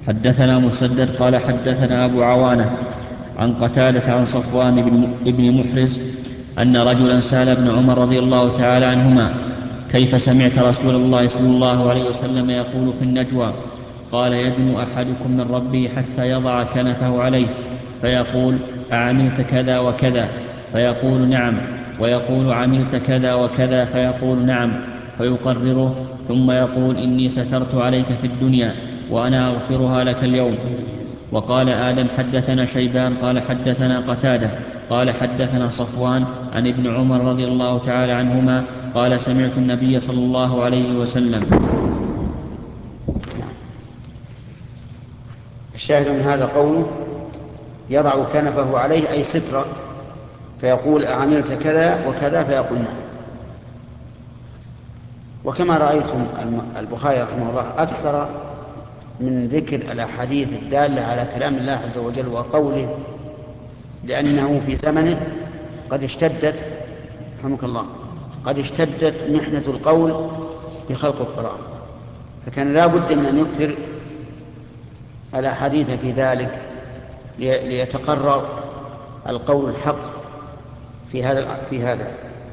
حدثنا مسدد قال حدثنا أبو عوانة عن قتادة عن صفوان بن محرز أن رجلا سأل ابن عمر رضي الله تعالى عنهما: كيف سمعت رسول الله صلى الله عليه وسلم يقول في النجوى؟ قال: يدنو أحدكم من ربه حتى يضع كنفه عليه فيقول: أعملت كذا وكذا؟ فيقول: نعم. ويقول: عملت كذا وكذا؟ فيقول: نعم. فيقرره ثم يقول: إني سترت عليك في الدنيا وأنا أغفرها لك اليوم. وقال آدم: حدثنا شيبان قال حدثنا قتادة قال حدثنا صفوان عن ابن عمر رضي الله تعالى عنهما قال: سمعت النبي صلى الله عليه وسلم. الشاهد من هذا قوله: يضع كنفه عليه أي سترة، فيقول: أعملت كذا وكذا؟ فيقول: نعم. وكما رأيتم البخاري رحمه الله أكثر من ذكر الأحاديث الدالة على كلام الله عز وجل وقوله، لأنه في زمنه قد اشتدت، رحمك الله، قد اشتدت محنة القول بخلق القرآن، فكان لا بد من أن يكثر الأحاديث في ذلك ليتقرر القول الحق في هذا.